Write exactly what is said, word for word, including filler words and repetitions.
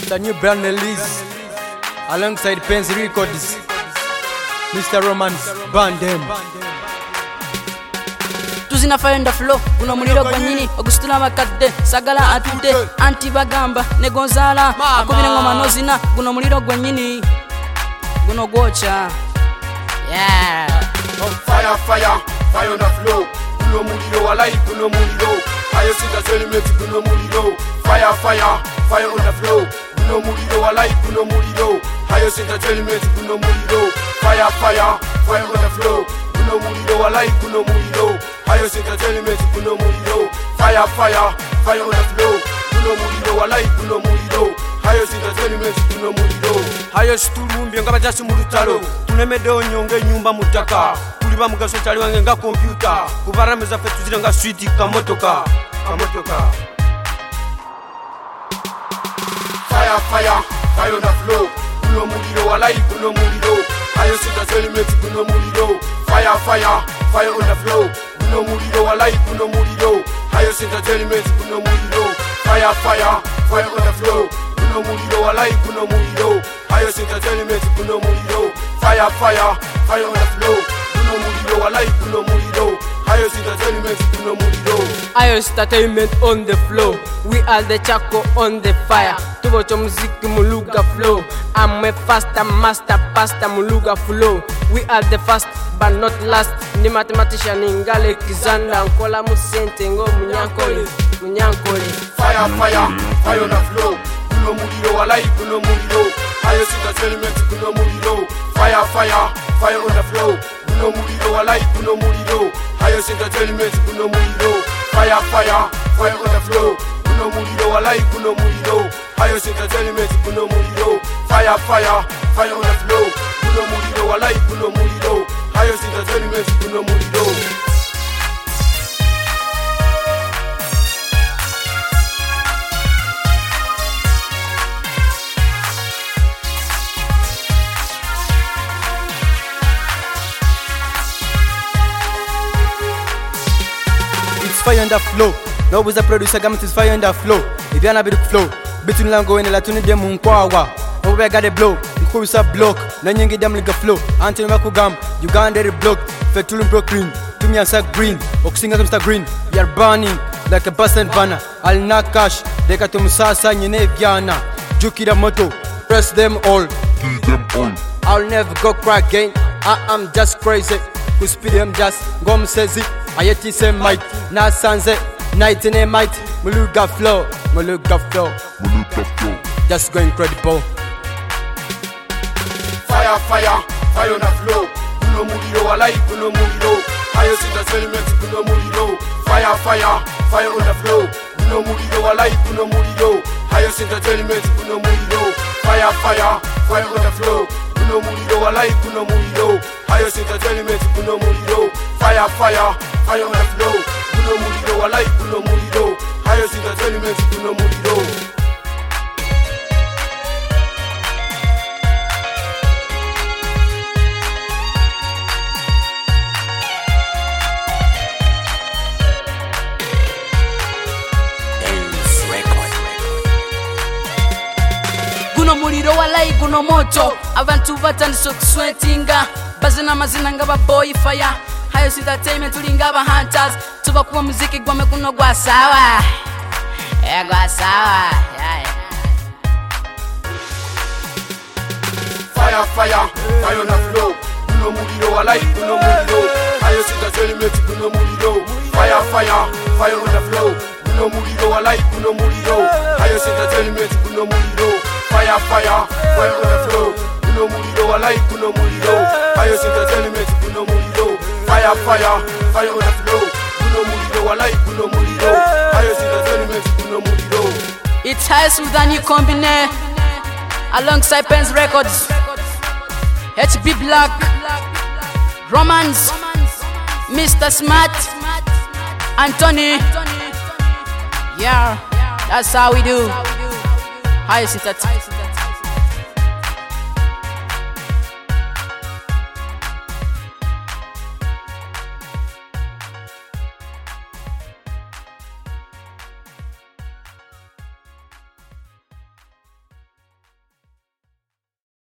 the new brand release alongside Pens Records, Mister Romance Bandem. Tuzina fire the flow, guno muliro kwa nyini, ogustula makadde, sagala atude, anti bagamba, ne Gonzala, akubira ngoma nozina, guno muliro kwa nyini, guno gocha. Yeah. Oh, fire, fire, fire on the flow. Guno muliro walai, guno muliro. Ayo sita element, guno muliro. Fire, fire, fire on the flow. Guno muliro walai, guno muliro. Ayo sita element, guno muliro. Fire, fire, fire on the flow. Guno muliro walai, guno muliro. Ayo sita element, guno muliro. Fire, fire, fire on the flow. Guno muliro walai, guno muliro. Ayo sita element, guno muliro. Ayo situlumbye nga bajasi mu lutalo. Tunemedde onyonge nyumba mutaka. Kuliba mugaso kyali wange nga computer. Kubarameza ffe tuzira nga street kamotoka. Kamotoka. Fire, fire, fire on the flow. Guno muliro walai, guno muliro. Ayo sita element, guno muliro. Fire, fire, fire on the flow. Guno muliro walai, guno muliro. Ayo sita element, guno muliro. Fire, fire, fire on the flow. Guno muliro walai, guno muliro. Ayo sita element, guno muliro. Fire, fire, fire on the flow. Guno muliro walai, guno muliro. Ayo sita element, guno muliro. Ayo entertainment on the flow. We are the Chaco on the fire. Tubocho muziki muluga flow. I'm a faster master pasta muluga flow. We are the first but not last. Ni mathematician ingale kizanda nkola musente ngo munyankole munyankole. Fire, fire, fire on the flow. Guno muliro walai, guno muliro. Ayo sita element, guno muliro. Fire, fire, fire on the flow. Guno muliro walai, guno muliro. Ayo sita element, guno muliro. Fire, fire, fire on the flow. Guno muliro walai, guno muliro. Ayo sita element, guno muliro. Fire, fire, fire on the flow. Guno muliro walai, guno muliro. Ayo sita element, guno muliro. Fire on the flow. No was a producer, gamut is fire on the flow. If you're not a bit flow, between Lango and Latuni de Munkwawa. Over got a blow, who's a block, Nanyang them like a flow. Until Makugam, Uganda block, Fetulum Brooklyn, to me as a green, Oxinga Mister Green. You're burning like a bus and banner. I'll not cash, they got to Musasa, Yeneviana, Jukida Moto, press them all. Them all. I'll never go crack again. I am just crazy. Who speed him just Gom says it. Ayeti se might, na sanze, night in a might, Muluga flow, Muluga flow, Muluga flow. Just go incredible. Fire, fire, fire on the flow. Guno muliro walai, guno muliro. Ayo sita element, guno muliro. Fire, fire, fire on the flow. Guno muliro walai, guno muliro. Ayo sita element, guno muliro. Fire, fire, fire on the flow. Guno muliro walai, guno muliro. Ayo sita element, guno muliro. Fire, fire, fire on the flow. Guno muliro walai, guno muliro. Ayo sita element, guno muliro. Guno muliro walai guno moto. Abantu batandise okuswetinga. Bazina mazina nga ba boy fire. Ayo sita entertainment tulinga ba hunters. Tuba kuwa muziki gwame kuno gwa sawa. Eh gwa sawa. Yeah, yeah. Fire, fire, fire on the flow. Guno muliro walai, guno muliro. Ayo sita element, guno muliro. Fire, fire, fire on the flow. Guno muliro walai, guno muliro. Ayo sita element, guno muliro. Fire, fire, fire on the flow. Guno muliro walai, guno muliro. Ayo sita element, guno muliro. Fire, fire, fire on the flow. Guno muliro walai, guno muliro. Ayo sita element, guno muliro. It's High Sudan you combine alongside Pens Records. H B Black, Romance, Mister Smart, Anthony. Yeah, that's how we do. High Sudan.